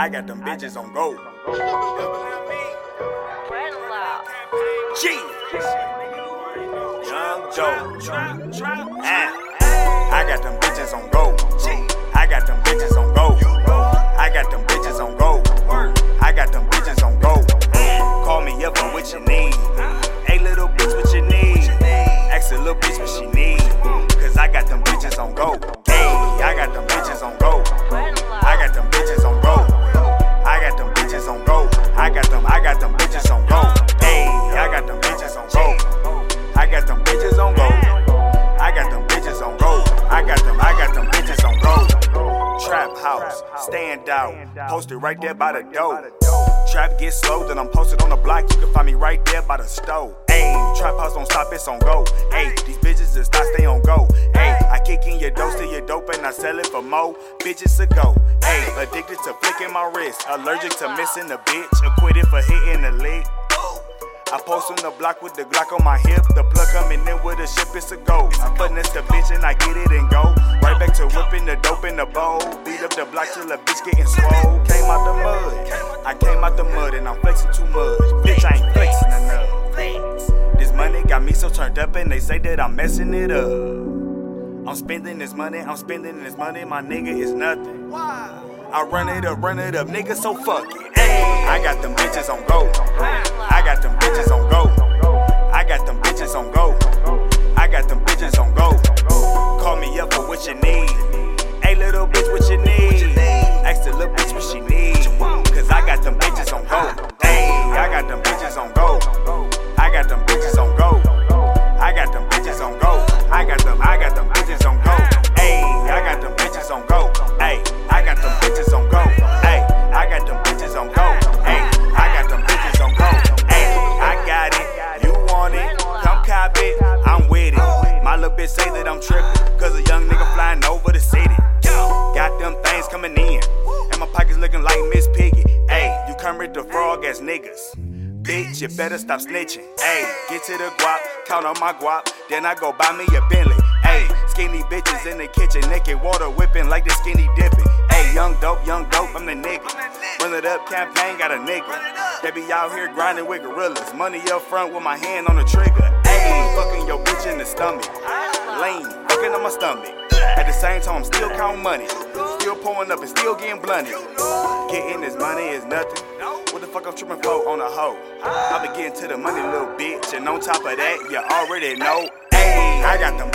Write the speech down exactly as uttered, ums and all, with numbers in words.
I got them bitches on go. G. Young Joe. Ah. I got them bitches on go. I got them bitches on go. I got them bitches on go. I got them bitches on go. Call me up for what you need. Hey little bitch, what you need? Ask a little bitch what she need. Cause I got them bitches on go. Hey, I got them bitches on go. I got them bitches on go. I got them bitches on go. I got them, I got them bitches on go. Hey, I got them bitches on go. I got them bitches on go. I got them bitches on go. I got them, I got them bitches on go. Trap house, stand out, posted right there by the door. Trap get slow, then I'm posted on the block. You can find me right there by the stove. Ayy, trap house don't stop, it's on go. Ayy, these bitches just not stay on go. Ayy, I kick in your dose to your dope and I sell it for more bitches to go. Ayy, addicted to flicking my wrist, allergic to missing a bitch, acquitted for hitting the lick. I post on the block with the Glock on my hip. The plug coming in with a ship, it's a go. I finesse the bitch and I get it and go. Right back to whipping the dope in the bowl. Beat up the block till the bitch getting swole. Came out the mud, I came out the mud and I'm flexing too much. Bitch, I ain't flexing enough. This money got me so turned up and they say that I'm messing it up. I'm spending this money, I'm spending this money, my nigga is nothing. I run it up, run it up, nigga, so fuck it. Ay, I got them bitches on go. I got them bitches on go. I got them bitches on go. I got them bitches on go. Call me up for what you need. Hey little bitch, what you need? Ask the little bitch what she need. Cause I got them bitches on go. Ay, I got them bitches on go. I got them bitches on go. I got them bitches on go. I got them, I got them bitches on go. Ay, I got them bitches on go. Ay, I got them bitches on go. Ay, I got them bitches on go. Ay, I got them bitches on go. Ay, I got it. You want it? Come cop it. I'm with it. My little bitch say that I'm tripping. Cause a young nigga flying over the city. Got them things coming in. And my pockets looking like Miss Piggy. Ay, you come with the frog ass niggas. Bitch, you better stop snitching. Ayy, get to the guap, count on my guap, then I go buy me a Bentley. Ayy, skinny bitches in the kitchen, naked water whipping like the skinny dipping. Ayy, young dope, young dope, I'm the nigga. Run it up campaign, got a nigga. They be out here grinding with gorillas. Money up front with my hand on the trigger. Ayy, fucking your bitch in the stomach. Lean, fucking on my stomach. At the same time, I'm still counting money. Still pulling up and still getting blunted. Getting this money is nothing. What the fuck I'm tripping for on a hoe? I been getting to the money, little bitch. And on top of that, you already know. Ayy, I got them